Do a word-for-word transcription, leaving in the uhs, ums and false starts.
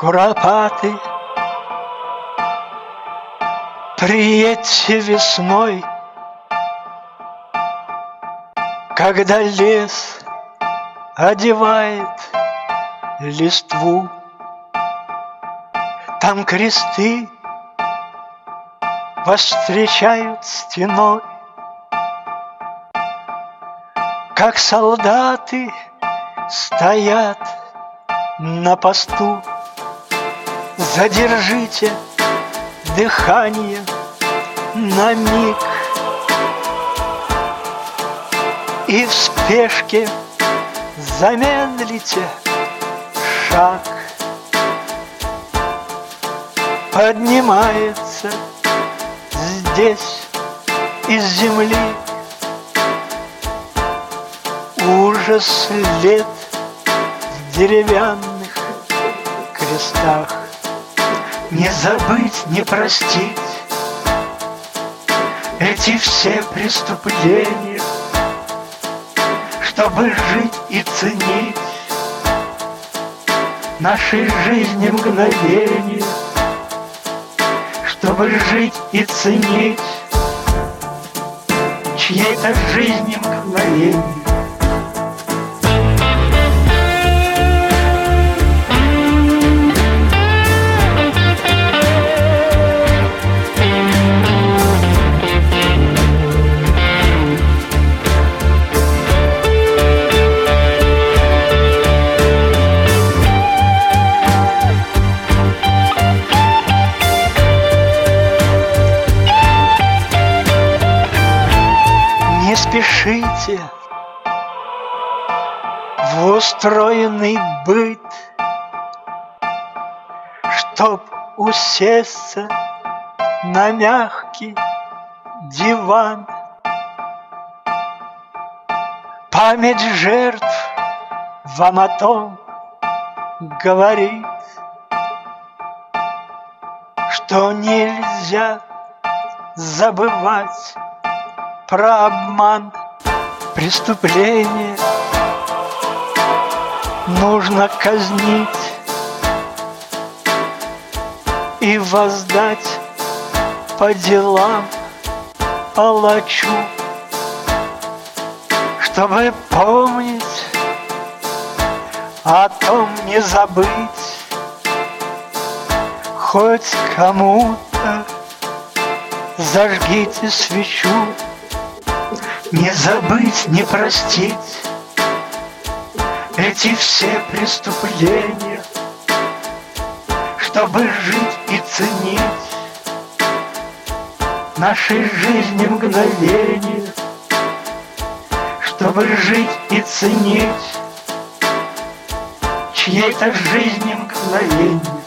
Куропаты, приедьте весной, когда лес одевает листву. Там кресты вас встречают стеной, как солдаты стоят на посту. Задержите дыхание на миг и в спешке замедлите шаг. Поднимается здесь из земли ужас лет в деревянных крестах. Не забыть, не простить эти все преступления, чтобы жить и ценить нашей жизни мгновения, чтобы жить и ценить чьей-то жизни мгновения. Не спешите в устроенный быт, чтоб усесться на мягкий диван. Память жертв вам о том говорит, что нельзя забывать про обман. Преступление нужно казнить и воздать по делам палачу, чтобы помнить, о том не забыть. Хоть кому-то зажгите свечу. Не забыть, не простить эти все преступления, чтобы жить и ценить нашей жизни мгновения, чтобы жить и ценить чьей-то жизни мгновения.